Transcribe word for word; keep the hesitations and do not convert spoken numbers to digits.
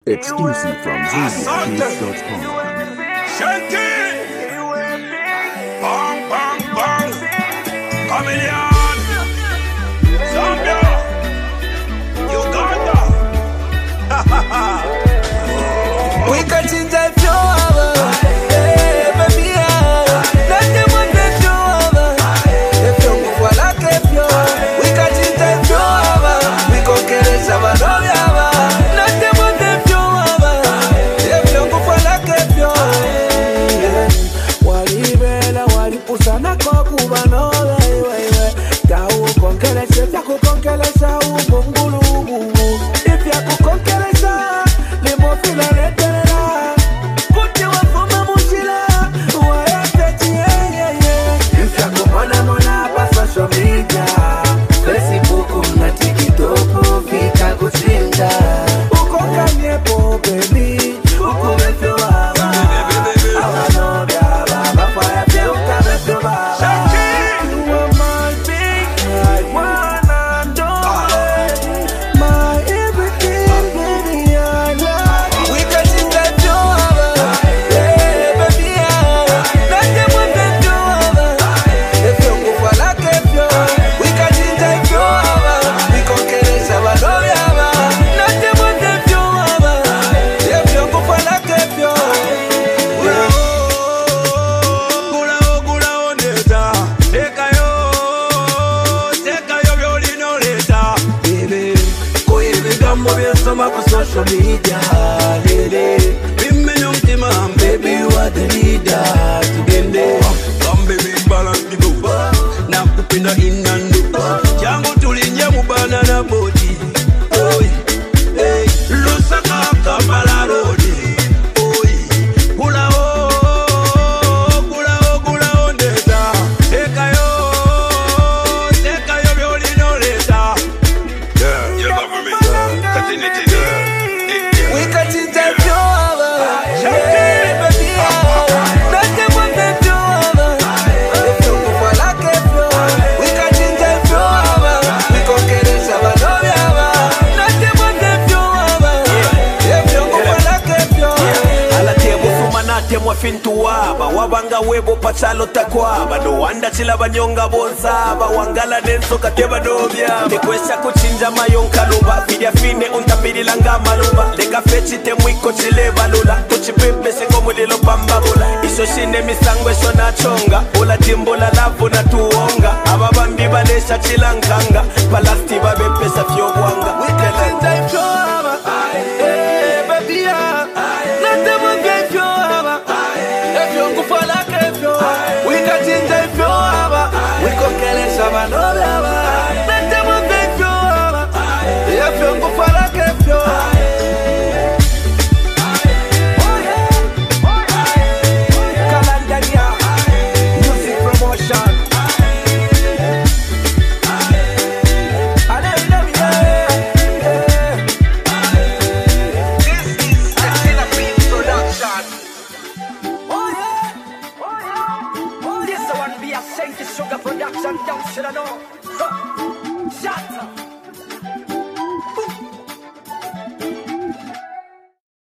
Exclusive from Zambia Keys dot com. Shake it! Bang, bang, bang! Chameleon! Zambia! Uganda! We can change that flow, hey, baby, yeah. Nothing but the flow, if you move like a flow. We can change that flow, we can get it, Sabanovia. Nothing but the flow, if you move like a flow. Walibela, walipusana kwa kubano, Tahu konkelesha, tahu konkelesha, ubungulu. If you could konkelesha, limo fila letera. Put you up for my mochila, why I bet you, yeah, yeah, yeah. If you could mona mona pa social media, Facebook na TikTok, fika kuchinja. Uko kanye po baby, uko vetu baba. Awa no bia baba, fire feel kame tu baba. You are my big, my one and only, my everything, baby, I love you. We can change that job, hey, baby, yeah. Nothing but that job. If you go for like a flow, we can change that job. We can get it, Sabanovia. Nothing but that job. If you go for like a flow. Social media, lady. Bimbe nyumtima, Baby, you are the leader to get there. come baby, balance the book. Na kupinda inandu. Jangu tulinye mubana na body. Oi, hey, Lusaka Kampala road. Oi, kula o, kula o, kula o ndeta. Teka yo, teka yo byoli no leta. Yeah, you love me. Continue to do. We can change that job, hey, baby, yeah. Nothing but that job. If you go for like a flow, we can change that job. We can get it, Sabanovia. Nothing but that job. If you go for like a flow. Alatebo fumanate mwafintu waba wabanga webo pachalo takwaba no wanda chila banyonga bonzaba wangala nenso kateba dobya mekwesha kuchinja mayonka luba vidya fine untapiri langa maluba lega fechi te mwiko chile balula tuchibebe sengo mulilo pambabula iso shine misangwe shona chonga ula jimbo la lavu na tuonga ababambi balesha chilankanga palasti babepesa fyobwanga We can change that job, hey, baby, yeah. Nothing but that job. If you go for like a flow, we can change that job. We can get it, Sabanovia. Nothing but that job. If you go for like a flow. Oh yeah, oh yeah. Kalandania, music promotion. I don't know, yeah, yeah. This is a Philippine production. Oh yeah, oh yeah, oh yeah. This one be a Saint Sugar production, don't you know? Shut up.